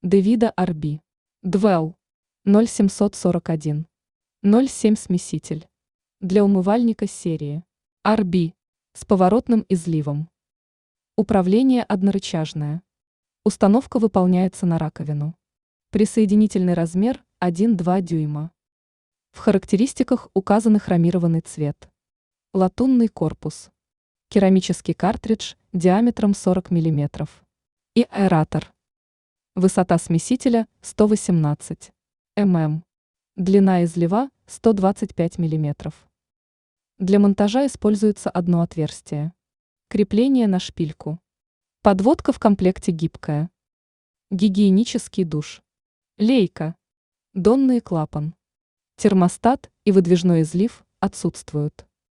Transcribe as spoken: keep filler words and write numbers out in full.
Девида Арби. Двел. ноль семьсот сорок один. ноль семь смеситель. Для умывальника серии Арби с поворотным изливом. Управление однорычажное. Установка выполняется на раковину. Присоединительный размер один-два дюйма. В характеристиках указаны хромированный цвет. Латунный корпус. Керамический картридж диаметром сорок миллиметров. И аэратор. Высота смесителя сто восемнадцать миллиметров. Длина излива сто двадцать пять миллиметров. Для монтажа используется одно отверстие. Крепление на шпильку. Подводка в комплекте гибкая. Гигиенический душ. Лейка. Донный клапан. Термостат и выдвижной излив отсутствуют.